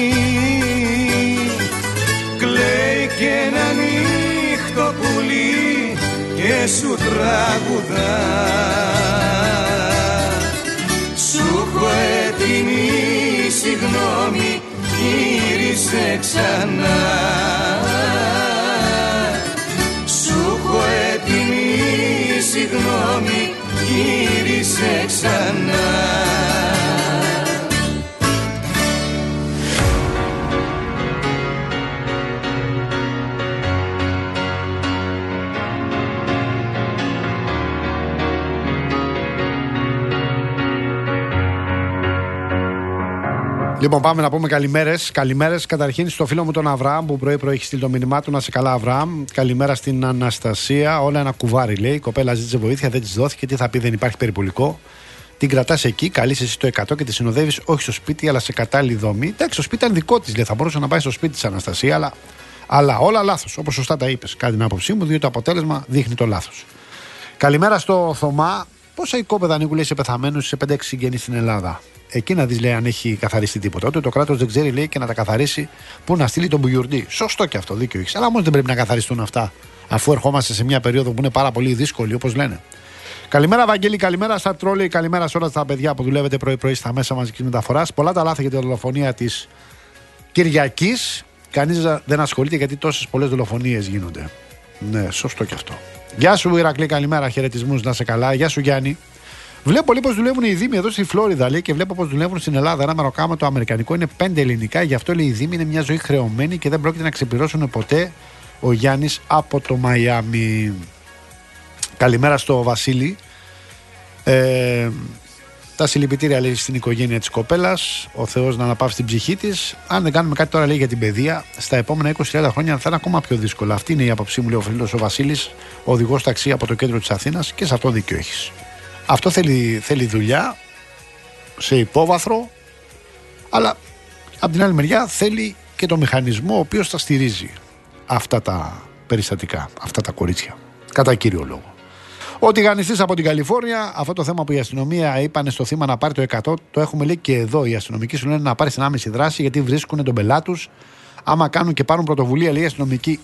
Κλαίει και ένα νύχτο πουλί και σου τραγουδά. Σου έχω έτοιμη συγγνώμη, γύρισε ξανά. Σου έχω έτοιμη συγγνώμη, γύρισε ξανά. Λοιπόν, πάμε να πούμε καλημέρες. Καλημέρες καταρχήν στο φίλο μου τον Αβραάμ που πρωί-πρωί έχει στείλει το μήνυμά του. Να σε καλά, Αβραάμ. Καλημέρα στην Αναστασία. Όλα ένα κουβάρι λέει. Η κοπέλα ζήτησε βοήθεια, δεν της δόθηκε. Τι θα πει, δεν υπάρχει περιπολικό. Την κρατάς εκεί, καλείς εσύ το 100 και τη συνοδεύεις όχι στο σπίτι αλλά σε κατάλληλη δομή. Εντάξει, το σπίτι ήταν δικό της, λέει. Θα μπορούσε να πάει στο σπίτι της Αναστασία, αλλά όλα λάθος. Όπως σωστά τα είπες, κατά την άποψή μου, διότι το αποτέλεσμα δείχνει το λάθος. Καλημέρα στο Θωμά. Πόσα οικόπεδα ανοίγουν, λέει, σε πεθαμένους σε 5-6 συγγενείς στην Ελλάδα. Εκεί να δεις, λέει, αν έχει καθαριστεί τίποτα. Ούτε το κράτος δεν ξέρει, λέει, και να τα καθαρίσει πού να στείλει τον μπουγιουρντή. Σωστό και αυτό, δίκιο έχεις. Αλλά όμως δεν πρέπει να καθαριστούν αυτά, αφού ερχόμαστε σε μια περίοδο που είναι πάρα πολύ δύσκολη, όπως λένε. Καλημέρα, Βαγγέλη, καλημέρα στα τρόλεϊ, καλημέρα σε όλα τα παιδιά που δουλεύετε πρωί-πρωί στα μέσα μαζικής μεταφοράς. Πολλά τα λάθη για τη δολοφονία της Κυριακής. Κανείς δεν ασχολείται γιατί τόσες πολλές δολοφονίες γίνονται. Ναι, σωστό και αυτό. Γεια σου, Ηρακλή, καλημέρα, χαιρετισμούς, να σε καλά. Γεια σου, Γιάννη. Βλέπω λίγο πως δουλεύουν οι δήμοι εδώ στη Φλόριδα, λέει, και βλέπω πως δουλεύουν στην Ελλάδα. Ένα μεροκάμα το αμερικανικό είναι 5 ελληνικά. Γι' αυτό, λέει, οι δήμοι είναι μια ζωή χρεωμένη και δεν πρόκειται να ξεπληρώσουν ποτέ. Ο Γιάννης από το Μαϊάμι. Καλημέρα στο Βασίλη. Τα συλληπιτήρια, λέει, στην οικογένεια της κοπέλας. Ο Θεός να αναπαύσει την ψυχή της. Αν δεν κάνουμε κάτι τώρα, λέει, για την παιδεία, στα επόμενα 20-30 χρόνια θα είναι ακόμα πιο δύσκολα. Αυτή είναι η άποψή μου, λέει ο φίλος ο Βασίλης, οδηγός ταξί από το κέντρο της Αθήνας, και σε αυτό δίκιο έχεις. Αυτό θέλει δουλειά σε υπόβαθρο, αλλά από την άλλη μεριά θέλει και το μηχανισμό ο οποίος θα στηρίζει αυτά τα περιστατικά, αυτά τα κορίτσια. Κατά κύριο λόγο. Ο τηγανιστής από την Καλιφόρνια, αυτό το θέμα που η αστυνομία είπανε στο θύμα να πάρει το 100, το έχουμε, λέει, και εδώ. Οι αστυνομικοί σου λένε να πάρει στην άμεση δράση γιατί βρίσκουν τον πελάτη τους. Άμα κάνουν και πάρουν πρωτοβουλία, λέει, οι αστυνομικοί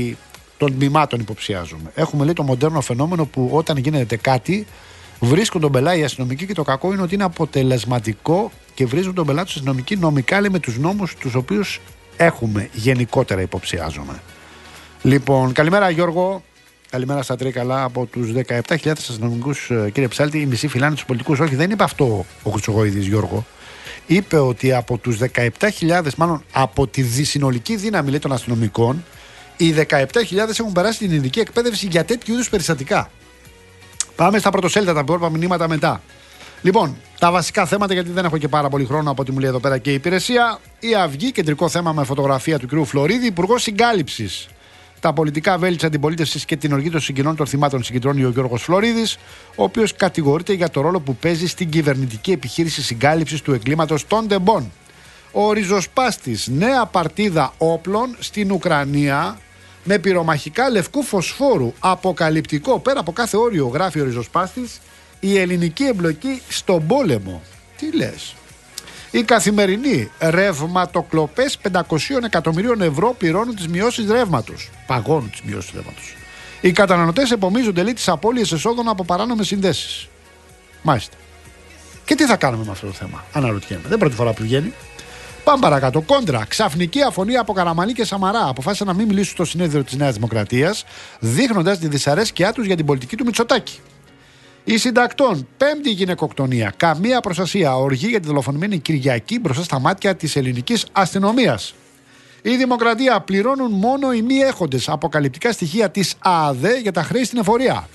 των τμήματων, υποψιάζουμε. Έχουμε, λέει, το μοντέρνο φαινόμενο που όταν γίνεται κάτι, βρίσκουν τον πελάτη οι αστυνομικοί, και το κακό είναι ότι είναι αποτελεσματικό και βρίσκουν τον πελάτη τους αστυνομικοί νομικά, λέει, με τους νόμους τους οποίους έχουμε γενικότερα, υποψιάζομαι. Λοιπόν, καλημέρα, Γιώργο. Καλημέρα στα Τρίκαλα. Από τους 17.000 αστυνομικούς, κύριε Ψάλτη, οι μισοί φυλάνε τους πολιτικούς. Όχι, δεν είπε αυτό ο Χρυσογοίδης, Γιώργο. Είπε ότι από τους 17.000, μάλλον από τη συνολική δύναμη, λέει, των αστυνομικών, οι 17.000 έχουν περάσει την ειδική εκπαίδευση για τέτοιου είδους περιστατικά. Πάμε στα πρωτοσέλιδα, τα υπόλοιπα μηνύματα μετά. Λοιπόν, τα βασικά θέματα, γιατί δεν έχω και πάρα πολύ χρόνο από ό,τι μου λέει εδώ πέρα και η υπηρεσία. Η Αυγή, κεντρικό θέμα με φωτογραφία του κ. Φλωρίδη, υπουργός συγκάλυψης. Τα πολιτικά βέλη της αντιπολίτευσης και την οργή των συγκοινών των θυμάτων συγκεντρώνει ο Γιώργος Φλωρίδης, ο οποίος κατηγορείται για το ρόλο που παίζει στην κυβερνητική επιχείρηση συγκάλυψης του εγκλήματος των Ντεμπών. Ο ριζοσπάστης, νέα παρτίδα όπλων στην Ουκρανία με πυρομαχικά λευκού φωσφόρου. Αποκαλυπτικό, πέρα από κάθε όριο, γράφει ο ριζοσπάστης, η ελληνική εμπλοκή στον πόλεμο. Τι λες? Η Καθημερινή, ρευματοκλοπές 500 εκατομμυρίων ευρώ πληρώνουν τις μειώσεις ρεύματος. Παγώνουν τις μειώσεις ρεύματος. Οι καταναλωτές επομίζονται, λέει, τις απώλειες εσόδων από παράνομες συνδέσεις. Μάλιστα. Και τι θα κάνουμε με αυτό το θέμα? Αναρωτιέμαι. Δεν πρώτη φορά που βγαίνει. Πάμε παρακάτω. Κόντρα. Ξαφνική αφωνία από Καραμανλή και Σαμαρά. Αποφάσισαν να μην μιλήσουν στο συνέδριο της Νέας Δημοκρατίας, δείχνοντας τη δυσαρέσκειά τους για την πολιτική του Μητσοτάκη. Οι συντακτών, 5η γυναικοκτονία. Καμία προστασία. Οργή για τη δολοφονημένη Κυριακή μπροστά στα μάτια της ελληνικής αστυνομίας. Η Δημοκρατία, πληρώνουν μόνο οι μη έχοντες. Αποκαλυπτικά στοιχεία της ΑΔΕ για τα χρέη στην εφορία.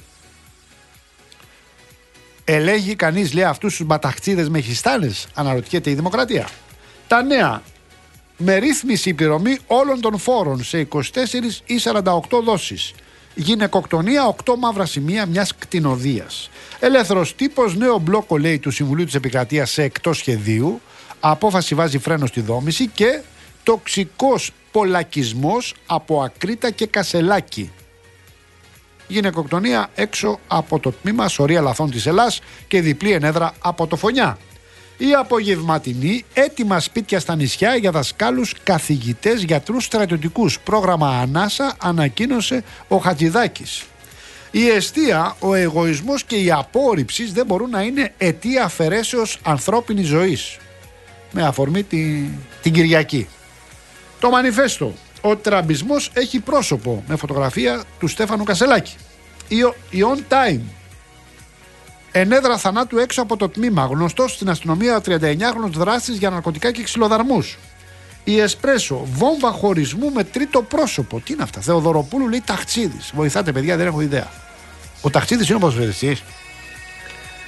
Ελέγει κανείς, λέει, αυτούς τους μπαταχτσίδες με χιστάνες? Αναρωτιέται η Δημοκρατία. Τα νέα. Με ρύθμιση πληρωμή όλων των φόρων σε 24 ή 48 δόσεις. Γυναικοκτονία, 8 μαύρα σημεία μιας κτηνοδείας. Ελεύθερος τύπος, νέο μπλόκο, λέει, του Συμβουλίου της Επικρατείας σε εκτός σχεδίου. Απόφαση βάζει φρένο στη δόμηση. Και τοξικός πολλακισμός από Ακρίτα και Κασελάκη. Γυναικοκτονία έξω από το τμήμα, σωρία λαθών της Ελλάς και διπλή ενέδρα από το Φωνιά. Η απογευματινή, έτοιμα σπίτια στα νησιά για δασκάλους, καθηγητές, γιατρούς, στρατιωτικούς. Πρόγραμμα ανάσα, ανακοίνωσε ο Χατζηδάκης. Η εστία, ο εγωισμός και η απόρριψη δεν μπορούν να είναι αιτία αφαιρέσεως ανθρώπινης ζωής. Με αφορμή την Κυριακή. Το μανιφέστο. Ο τραμπισμός έχει πρόσωπο, με φωτογραφία του Στέφανου Κασελάκη. Η On Time. Ενέδρα θανάτου έξω από το τμήμα. Γνωστός στην αστυνομία ο 39χρονος δράστης για ναρκωτικά και ξυλοδαρμούς. Η Εσπρέσο. Βόμβα χωρισμού με τρίτο πρόσωπο. Τι είναι αυτά? Θεοδωροπούλου, λέει, Ταχτσίδης. Βοηθάτε, παιδιά, δεν έχω ιδέα. Ο Ταχτσίδης είναι ο ποδοσφαιριστής?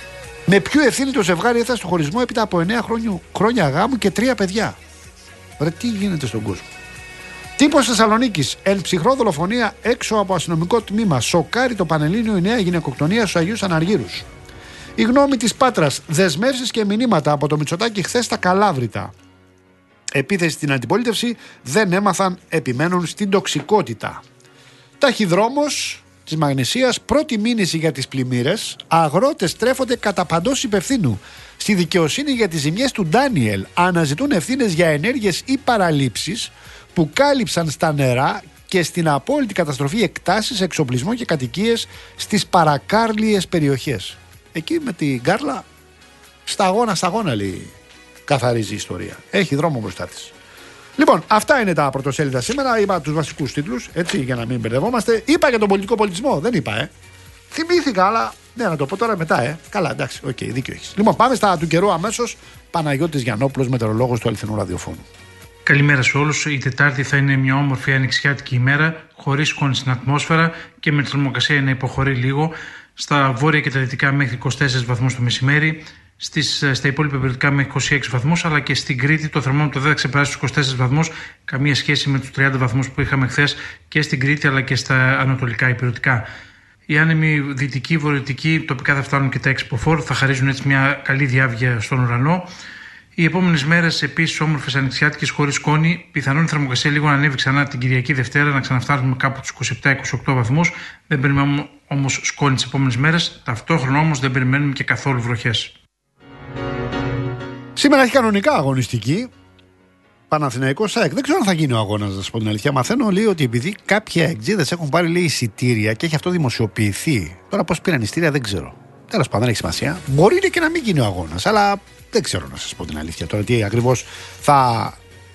Με ποιο ευθύνη το ζευγάρι έφτασε στο χωρισμό έπειτα από 9 χρόνια γάμου και 3 παιδιά. Ρε, τι γίνεται στον κόσμο. Τύπος Θεσσαλονίκης. Εν ψυχρό δολοφονία έξω από αστυνομικό τμήμα. Σοκάρει το Πανελλήνιο η νέα γυναικοκτονία στους Αγίους Αναργύρους. Η γνώμη της Πάτρας. Δεσμεύσεις και μηνύματα από το Μητσοτάκη χθες στα Καλάβρητα. Επίθεση στην αντιπολίτευση. Δεν έμαθαν, επιμένουν στην τοξικότητα. Ταχυδρόμος της Μαγνησίας. Πρώτη μήνυση για τις πλημμύρες. Αγρότες τρέφονται κατά παντός υπευθύνου. Στη δικαιοσύνη για τις ζημιές του Ντάνιελ. Αναζητούν ευθύνες για ενέργειες ή παραλήψεις που κάλυψαν στα νερά και στην απόλυτη καταστροφή εκτάσεις, εξοπλισμό και κατοικίες στις παρακάρλιες περιοχές. Εκεί με την Κάρλα σταγόνα λέει, καθαρίζει η ιστορία. Έχει δρόμο μπροστά της. Λοιπόν, αυτά είναι τα πρωτοσέλιδα σήμερα. Είπα τους βασικούς τίτλους, έτσι, για να μην μπερδευόμαστε. Είπα για τον πολιτικό πολιτισμό, δεν είπα, Θυμήθηκα, αλλά ναι, να το πω τώρα μετά, Καλά, εντάξει, οκ, δίκιο έχεις. Λοιπόν, πάμε στα του καιρού αμέσως. Παναγιώτης Γιαννόπουλος, μετεωρολόγος του Αληθινού Ραδιοφώνου. Καλημέρα σε όλους. Η Τετάρτη θα είναι μια όμορφη ανοιξιάτικη ημέρα, χωρίς σκόνη στην ατμόσφαιρα και με τη θερμοκρασία να υποχωρεί λίγο. Στα βόρεια και τα δυτικά μέχρι 24 βαθμούς το μεσημέρι, στα υπόλοιπα περιοδικά μέχρι 26 βαθμούς, αλλά και στην Κρήτη το θερμόμετρο δεν θα ξεπεράσει τους 24 βαθμούς, καμία σχέση με τους 30 βαθμούς που είχαμε χθες και στην Κρήτη αλλά και στα ανατολικά υπηρετικά. Οι άνεμοι δυτικοί, βορειοτικοί τοπικά θα φτάνουν και τα 6 μποφόρ, θα χαρίζουν έτσι μια καλή διάβγεια στον ουρανό. Οι επόμενες μέρες επίσης όμορφες ανοιξιάτικες χωρίς σκόνη, πιθανόν η θερμοκρασία λίγο να ανέβει ξανά την Κυριακή Δευτέρα, να ξαναφτάσουμε κάπου τους 27-28 βαθμούς. Δεν περιμένουμε όμως σκόνη τις επόμενες μέρες, ταυτόχρονα όμως δεν περιμένουμε και καθόλου βροχές. Σήμερα έχει κανονικά αγωνιστική. Παναθηναϊκός ΑΕΚ. Δεν ξέρω αν θα γίνει ο αγώνας, να σας πω την αλήθεια. Μαθαίνω λέει ότι επειδή κάποιοι αεκτζίδες έχουν πάρει λέει εισιτήρια και έχει αυτό δημοσιοποιηθεί. Τώρα πώς πήραν εισιτήρια δεν ξέρω. Τέλος πάντων, δεν έχει σημασία. Μπορεί και να μην γίνει ο αγώνας, αλλά δεν ξέρω να σας πω την αλήθεια τώρα τι ακριβώς θα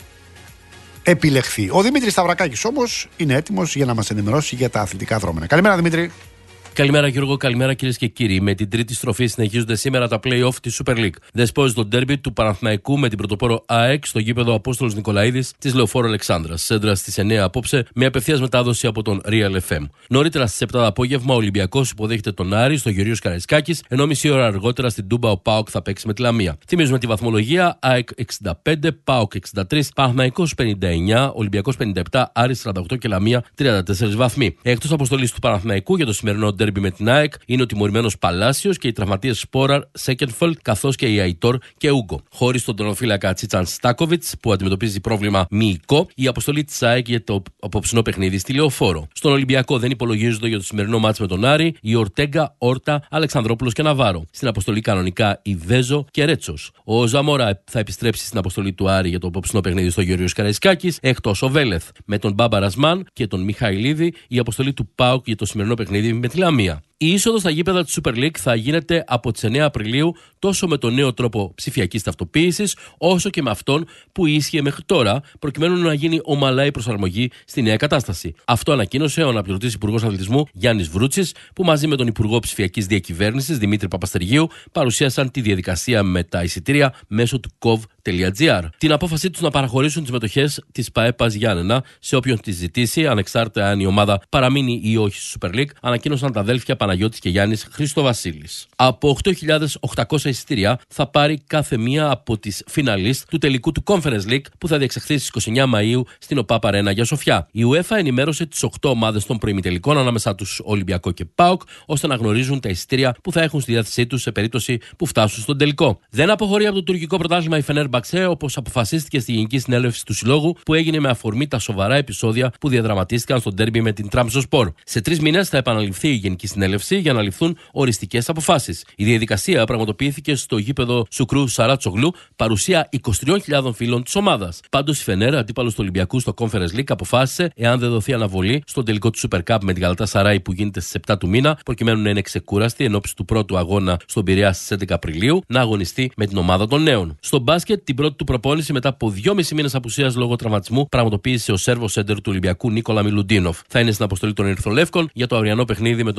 επιλεχθεί. Ο Δημήτρης Σταυρακάκης όμως είναι έτοιμος για να μας ενημερώσει για τα αθλητικά δρόμενα. Καλημέρα, Δημήτρη. Καλημέρα Γιώργο, καλημέρα κυρίες και κύριοι. Με την τρίτη στροφή συνεχίζονται σήμερα τα play-off της Super League. Δεσπόζεται το ντέρμπι του Παναθηναϊκού με την πρωτοπόρο ΑΕΚ στο γήπεδο Απόστολος Νικολαίδης της Λεωφόρου Αλεξάνδρας. Σέντρα στις 9 απόψε με απευθείας μετάδοση από τον Real FM. Νωρίτερα στις 7 το απόγευμα ο Ολυμπιακός υποδέχεται τον Άρη στο Γεωργίος Καραϊσκάκης, ενώ μισή ώρα αργότερα στην Τούμπα ο ΠΑΟΚ θα παίξει με τη Λαμία. Θυμίζουμε τη βαθμολογία: ΑΕΚ 65, ΠΑΟΚ 63, Παναθηναϊκός 59, Ολυμπιακός 57, Άρης 48 και Λαμία 34 βαθμοί. Εκτός αποστολής του Παναθηναϊκού για το σημερινό ντέρμπι με την ΑΕΚ είναι ο τιμωρημένος Παλάσιος και οι τραυματίες Σπόραρ, Σέκενφελτ καθώς και οι Αϊτόρ και Ούγκο. Χωρίς τον τερματοφύλακα Τσίτσαν Στάκοβιτς που αντιμετωπίζει πρόβλημα μυϊκό, η αποστολή της ΑΕΚ για το απόψινό παιχνίδι στη Λεωφόρο. Στον Ολυμπιακό δεν υπολογίζονται για το σημερινό μάτς με τον Άρη οι Ορτέγκα, Όρτα, Αλεξανδρόπουλος και Ναβάρο. Στην αποστολή κανονικά η Βέζο και Ρέτσος. Ο Ζαμόρα θα επιστρέψει στην αποστολή του Άρη για το απόψινό παιχνίδι στο Γεωργίος Καραϊσκάκης, εκτός ο Βέλεθ. Με τον Μπάμπα Ρασμάν και τον Μιχαηλίδη η αποστολή του ΠΑΟΚ για το σημερινό παιχνίδι με τη Λαμία. Η είσοδος στα γήπεδα της Super League θα γίνεται από τις 9 Απριλίου τόσο με τον νέο τρόπο ψηφιακής ταυτοποίησης, όσο και με αυτόν που ίσχυε μέχρι τώρα, προκειμένου να γίνει ομαλά η προσαρμογή στη νέα κατάσταση. Αυτό ανακοίνωσε ο αναπληρωτής Υπουργός Αθλητισμού Γιάννης Βρούτσης, που μαζί με τον Υπουργό Ψηφιακής Διακυβέρνησης Δημήτρη Παπαστεργίου παρουσίασαν τη διαδικασία με τα εισιτήρια μέσω του kov.gr. Την απόφασή τους να παραχωρήσουν τις μετοχές της ΠαΕΠΑΣ Γιάννενα σε όποιον τις ζητήσει, ανεξάρτητα αν η ομάδα παραμείνει ή όχι στη Super League, ανακοίνωσαν τα αδέλφια Παναγιώτης και Γιάννης Χριστοβασίλης. Από 8.800 εισιτήρια θα πάρει κάθε μία από τις φιναλίστ του τελικού του Conference League που θα διεξαχθεί στις 29 Μαΐου στην ΟΠΑΠ Αρένα για Σοφιά. Η UEFA ενημέρωσε τις 8 ομάδες των προημιτελικών, ανάμεσά τους Ολυμπιακό και ΠΑΟΚ, ώστε να γνωρίζουν τα εισιτήρια που θα έχουν στη διάθεσή τους σε περίπτωση που φτάσουν στον τελικό. Δεν αποχωρεί από το τουρκικό πρωτάθλημα η Φενέρμπαξε, όπως αποφασίστηκε στη Γενική Συνέλευση του Συλλόγου, που έγινε με αφορμή τα σοβαρά επεισόδια που διαδραματίστηκαν στο ντέρμπι με την Τραμζοσπόρ. Σε 3 μήνες θα επαναληφθεί η Γενική Συνέλευση για να ληφθούν οριστικές αποφάσεις. Η διαδικασία πραγματοποιήθηκε στο γήπεδο Σουκρού Σαράτσογλου, παρουσία 23.000 φίλων της ομάδας. Πάντως η Φενέρα, αντίπαλος του Ολυμπιακού στο Conference League, αποφάσισε, εάν δεν δοθεί αναβολή στον τελικό του Super Cup με την Γαλατασαράι που γίνεται στις 7 του μήνα, προκειμένου να είναι ξεκούραστη εν ώψη του πρώτου αγώνα στον Πειραιά στις 11 Απριλίου, να αγωνιστεί με την ομάδα των νέων. Στο μπάσκετ, την πρώτη του προπόνηση μετά από 2,5 μήνες απουσίας λόγω τραυματισμού, πραγματοποίησε ο Σέρβος έντερ του Ολυμπιακού Νίκολα Μιλουντίνοφ. Θα είναι στην αποστολή των Ερυθρολεύκων για το αυριανό παιχνίδι με τον Ερυθρό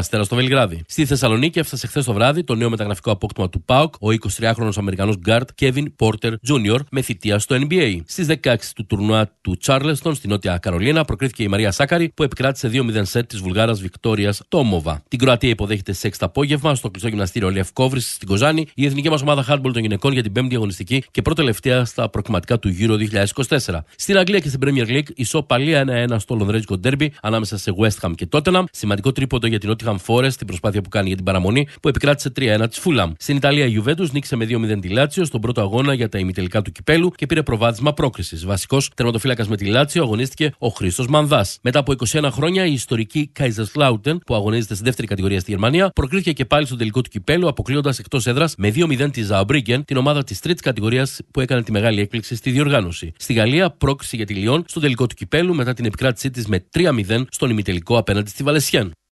Αστέρα στο Βελιγράδι. Στη Θεσσαλονίκη έφτασε χθες το βράδυ το νέο μεταγραφικό απόκτημα του ΠΑΟΚ, ο 23χρονος Αμερικανός γκάρτ Kevin Porter Jr. με θητεία στο NBA. Στις 16 του τουρνουά του Charleston στη Νότια Καρολίνα προκρίθηκε η Μαρία Σάκαρη που επικράτησε 2-0 σετ της Βουλγάρας Βικτόριας Τόμοβα. Την Κροατία υποδέχεται σε 6 το απόγευμα στο κλειστό γυμναστήριο Λευκόβρης στην Κοζάνη η εθνική μας ομάδα handball των γυναικών για την 5η αγωνιστική και πρώτη-τελευταία στα προκριματικά του Euro 2024. Στην Αγγλία και στην Premier League ισοπαλία 1-1 στο λονδρέζικο ντέρμπι ανάμεσα σε West Ham και Tottenham. Σημαντικό τρίποντο για την Nottingham Forest στην προσπάθεια που κάνει για την παραμονή που επικράτησε 3-1 της Fulham. Στην Ιταλία η Juventus νίκησε με 2-0 τη Λάτσιο στον πρώτο αγώνα για τα ημιτελικά του κυπέλου και πήρε προβάδισμα πρόκρισης. Βασικός τερματοφύλακας με τη Λάτσιο αγωνίστηκε ο Χρήστος Μανδάς. Μετά από 21 χρόνια η ιστορική Kaiserslautern που αγωνίζεται στη δεύτερη κατηγορία στη Γερμανία προκρίθηκε και πάλι στον τελικό του κυπέλου αποκλείοντας εκτός έδρας με 2-0 τη Saarbrücken, την ομάδα της τρίτης κατηγορίας που έκανε τη μεγάλη έκπληξη στη διοργάνωση. Στη Γαλλία πρόκριση για τη Λιόν στον τελικό του κυπέλου μετά την επικράτησή της με 3-0 στον ημιτελικό απέναντι στη Βαλεσιέν.